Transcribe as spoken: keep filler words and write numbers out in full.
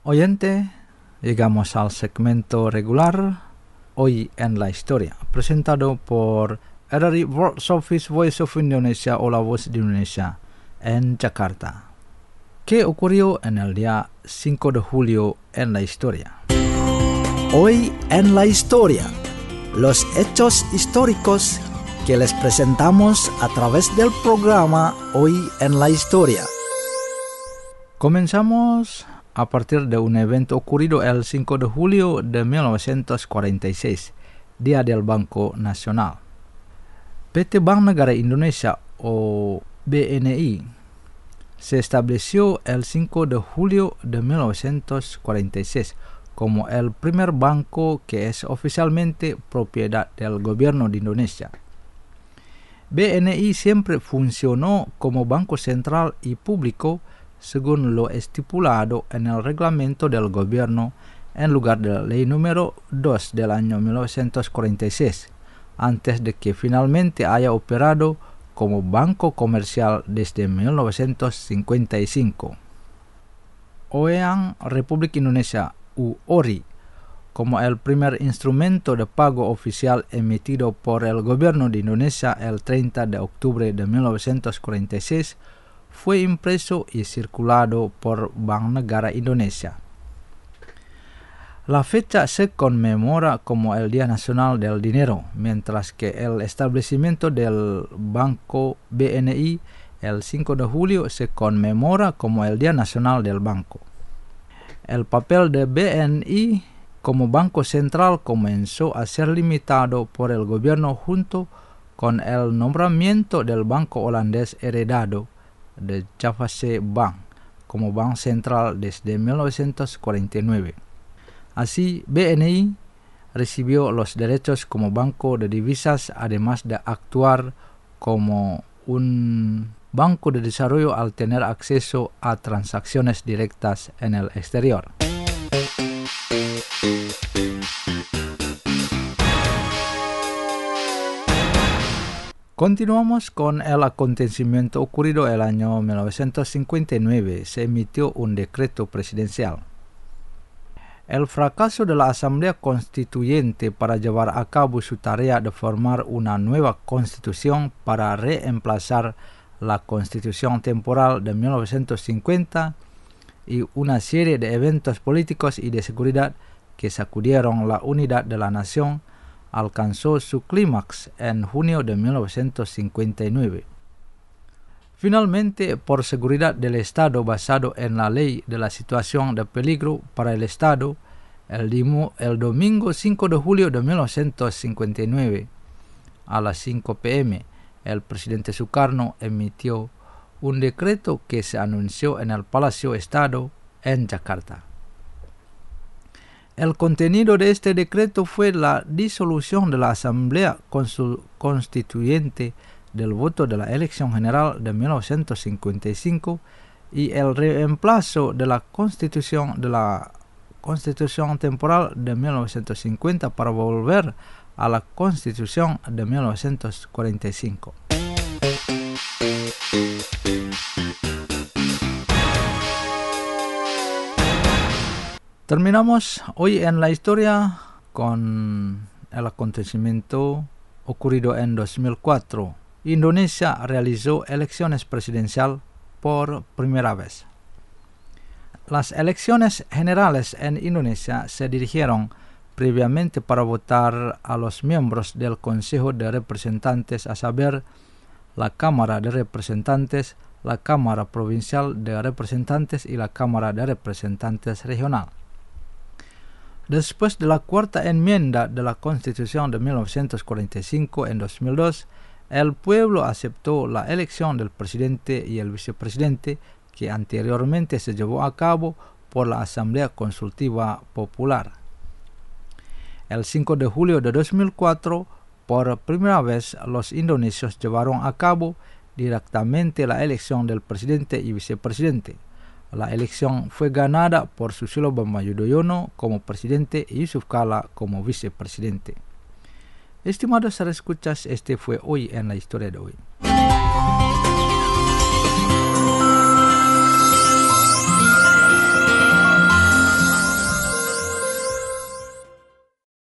Oyente, llegamos al segmento regular, Hoy en la Historia, presentado por R R I World Service Voice of Indonesia o la Voz de Indonesia en Jakarta. ¿Qué ocurrió en el día cinco de julio en la historia? Hoy en la Historia, los hechos históricos que les presentamos a través del programa Hoy en la Historia. Comenzamos a partir de un evento ocurrido el cinco de julio de mil novecientos cuarenta y seis, Día del Banco Nasional. P T Bank Negara Indonesia o B N I se estableció el cinco de julio de mil novecientos cuarenta y seis como el primer banco que es oficialmente propiedad del gobierno de Indonesia. B N I siempre funcionó como banco central y público según lo estipulado en el reglamento del gobierno en lugar de la ley número dos del año mil novecientos cuarenta y seis, antes de que finalmente haya operado como banco comercial desde mil novecientos cincuenta y cinco. Oeang Republik Indonesia u O R I, como el primer instrumento de pago oficial emitido por el gobierno de Indonesia el treinta de octubre de mil novecientos cuarenta y seis, fue impreso y circulado por Bank Negara Indonesia. La fecha se conmemora como el Día Nacional del Dinero, mientras que el establecimiento del Banco B N I el cinco de julio se conmemora como el Día Nacional del Banco. El papel de B N I como banco central comenzó a ser limitado por el gobierno junto con el nombramiento del banco holandés heredado de Javase Bank como banco central desde mil novecientos cuarenta y nueve. Así, B N I recibió los derechos como banco de divisas, además de actuar como un banco de desarrollo al tener acceso a transacciones directas en el exterior. Continuamos con el acontecimiento ocurrido el año mil novecientos cincuenta y nueve. Se emitió un decreto presidencial. El fracaso de la Asamblea Constituyente para llevar a cabo su tarea de formar una nueva constitución para reemplazar la Constitución temporal de mil novecientos cincuenta y una serie de eventos políticos y de seguridad que sacudieron la unidad de la nación alcanzó su clímax en junio de mil novecientos cincuenta y nueve. Finalmente, por seguridad del Estado basado en la ley de la situación de peligro para el Estado, el, dimo, el domingo cinco de julio de mil novecientos cincuenta y nueve, a las cinco pe eme, el presidente Sukarno emitió un decreto que se anunció en el Palacio Estado en Jakarta. El contenido de este decreto fue la disolución de la Asamblea Constituyente del voto de la elección general de mil novecientos cincuenta y cinco y el reemplazo de la Constitución de la Constitución temporal de mil novecientos cincuenta para volver a la Constitución de mil novecientos cuarenta y cinco. Terminamos hoy en la historia con el acontecimiento ocurrido en dos mil cuatro. Indonesia realizó elecciones presidenciales por primera vez. Las elecciones generales en Indonesia se dirigieron previamente para votar a los miembros del Consejo de Representantes, a saber, la Cámara de Representantes, la Cámara Provincial de Representantes y la Cámara de Representantes Regional. Después de la cuarta enmienda de la Constitución de mil novecientos cuarenta y cinco en dos mil dos, el pueblo aceptó la elección del presidente y el vicepresidente que anteriormente se llevó a cabo por la Asamblea Consultiva Popular. El cinco de julio de dos mil cuatro, por primera vez, los indonesios llevaron a cabo directamente la elección del presidente y vicepresidente. La elección fue ganada por Susilo Bambang Yudhoyono como presidente y Yusuf Kala como vicepresidente. Estimados escuchas, este fue Hoy en la Historia de hoy.